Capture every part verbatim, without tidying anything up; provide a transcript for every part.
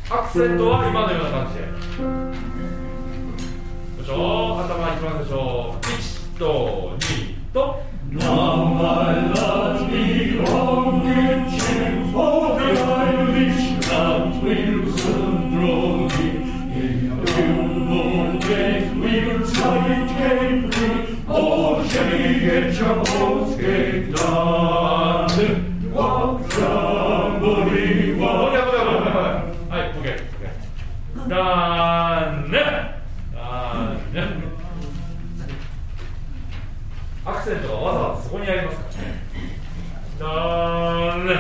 アクセントは今のような感じで。よいしょ、頭いきますでしょう。いちとにと。 Now my love be on good cheer, for the Irish land will soon grow near. In a few more days we'll sight Cape Free. Oh, Jenny, get your boats get done. Walk somebody, walk. はい、オッケー、オッケー。だーね、だーね。アクセントがわざわざそこにありますからね。だーね。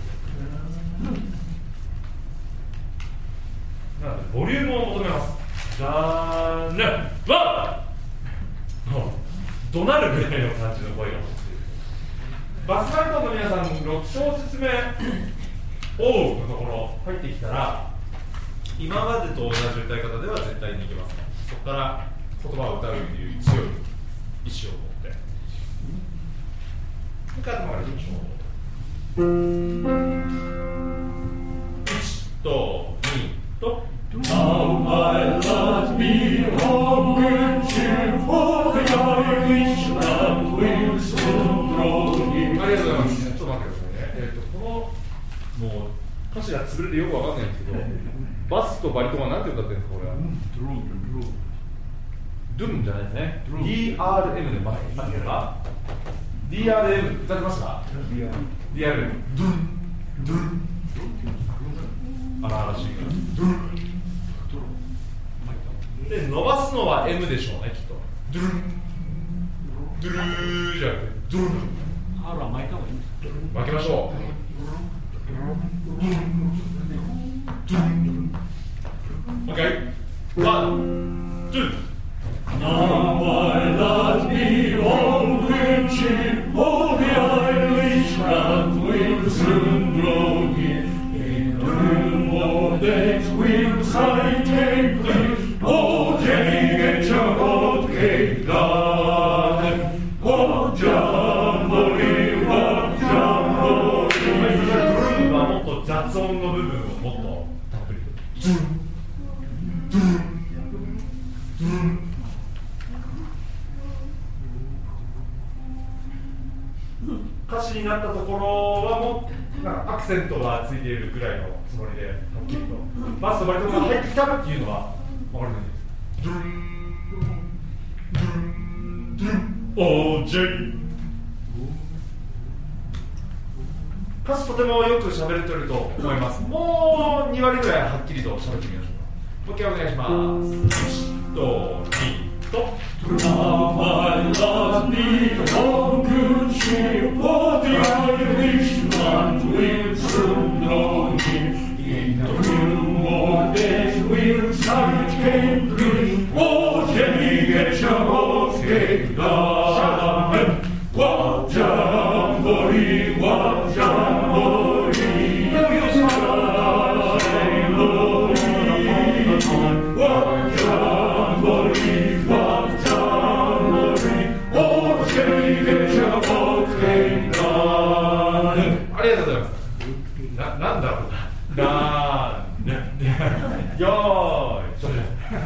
なのでボリュームを求めます。だーね。わっ。もう怒鳴るぐらいの感じの声が欲しい。バスカルトの皆さんろく小節目おうのところ入ってきたら、今までと同じ歌い方では絶対にいけます。そこから言葉を歌うという強い意志を持って。もう一回頭からいきましょう。いちとにと。 Now my lads be of good cheer, for the Irish land will soon grow near. ありがとうございます。ちょっと待ってくださいね。えっとこのもう歌詞が潰れてよくわかんないんですけど、バスとバリトンはなんて歌ってるんですかこれは。ドゥルンじゃないですね。ディーアールエム で待ってますか。ディーアールエム 歌ってました。ディーアールエム ドゥンドゥン荒々しいからドゥンで伸ばすのは M でしょうねきっと。ドゥルンドゥルーじゃなくてドゥルン。 あら巻いた方がいいんですか。 巻きましょう。OK。ワン、ツー。 Now my lads be on good cheer, for the Irish land will soon grow near. In a few more days we'll sight Cape Free. Oh, Jenny, get your boat cake done. Oh, jamboree, oh, jamboree. ドゥルンはもっと雑音の部分をもっとたっぷりと。ドゥルンドゥルンドゥルン。歌詞になったところはもうなんかアクセントがついているぐらいのつもりではっきりとバスとバリトンが入ってきたっていうのは分かります。ドゥルンドゥルンドゥルンオージェイ。歌詞とてもよく喋れてると思います。もうに割ぐらいはっきりと喋ってみましょう。もう一回お願いします。いちとにと。 Now my lads be on good cheer, for the Irish land will soon grow near. In a few more days we'll sight Cape Free. Oh, Jenny, get your boat cake done. What jamboree, what jamboree. What jamboree, what jamboree. Oh, Jenny, get your boat cake done. ありがとうございます。な、なんだろうな。なーね。よーい。ちょっと。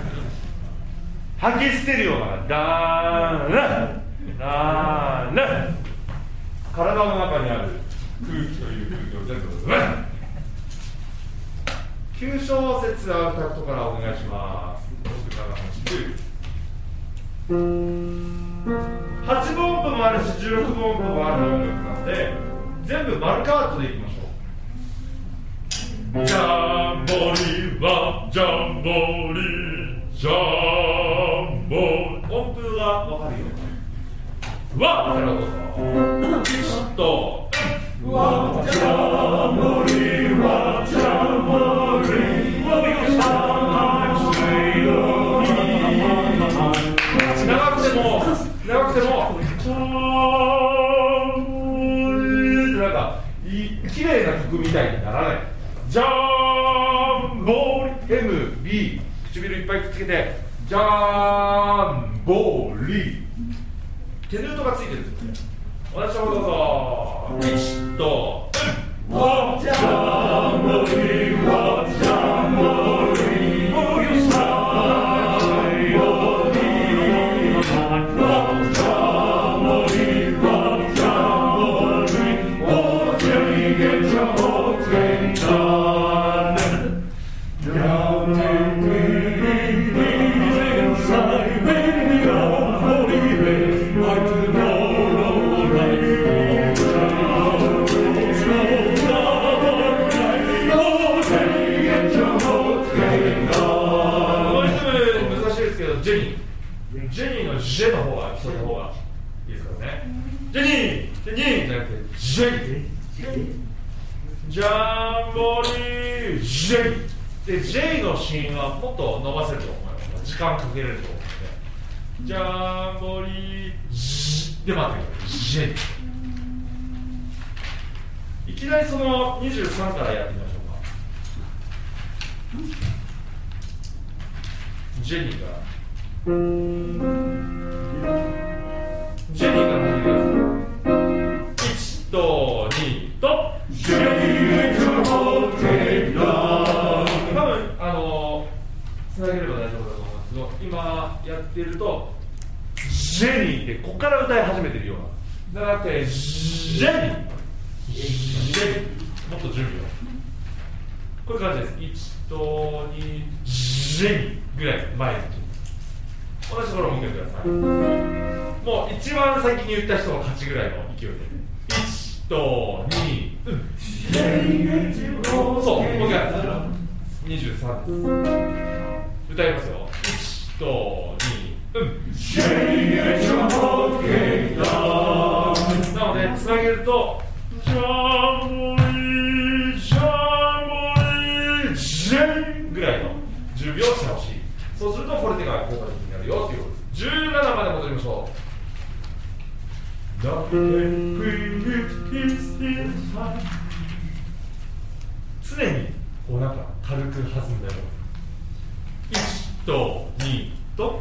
吐き捨てるような。だーね。だーね。体の中にある空気という空気を全部ですね。きゅう小節アウタクトからお願いします。ろく、なな、はち、きゅう。はちぶ音符もあるしじゅうろくぶ音符もある音楽なので全部丸カットでいきましょう。ジャンボリはジャンボリジャンボ音符が分かるようにわっからどうぞ。いちとわっジャンボリわっジャンボリわっジャン長くても長くてもジャンボリってなんか綺麗な曲みたいにならない。ジャンボリ エムビー 唇いっぱいくっつけてジャンボリ手ヌートがついてるんですよね。同じところどうぞ。いちとわっジャンボリわっジャンボリジェニージェニーのジェの方が聞こえた方がいいですからね。ジェニージェニーじゃなくてジェニージャンボリージェニーで J のシーンはもっと伸ばせると思います。時間かけれると思うのでジャンボリージで待ってください。ジェニーいきなりそのにじゅうさんからやってみましょうか。ジェニーがジェニーから始めてください。いちとにとジェニーとテイクダウン。多分あのつなげれば大丈夫だと思うんですけど、今やってるとジェニーってここから歌い始めてるような。だからってジェニージェニーもっと準備をこういう感じです。いちとにジェニーぐらい前に同じところを見てください。もう一番先に言った人の勝ちぐらいの勢いでいちとに、うん、そう、もう一回にじゅうさんです。歌いますよ。いちとに、うん、なのでつなげるとジャンボリージャンボリージェンぐらいのじゅうびょうしてほしい。そうするとフォルテが効果的になるよっていうことです。じゅうななまで戻りましょう。常にこうなんか軽く弾んだよ。いちとにと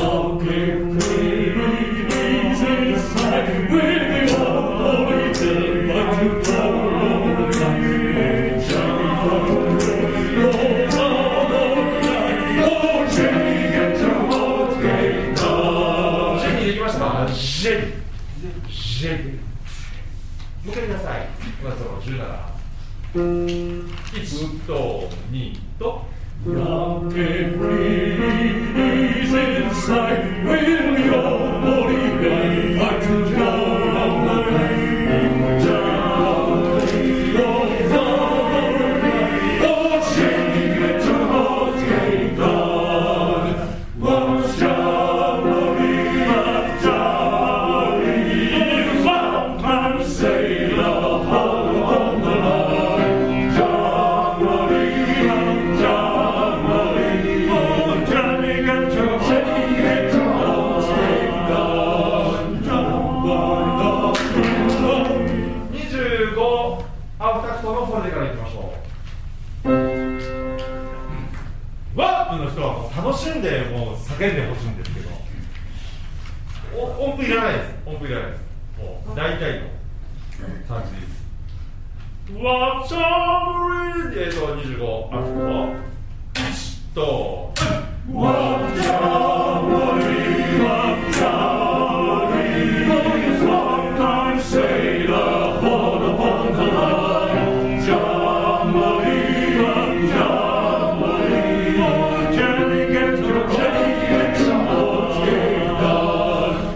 ジェニージェニーもう一回ください。まずじゅうなな、いちとにと楽しんでもう叫んでほしいんですけど、音符いらないです。音符いらないです。もう大体の感じです。わちゃぶりえっとにじゅうご、あといちと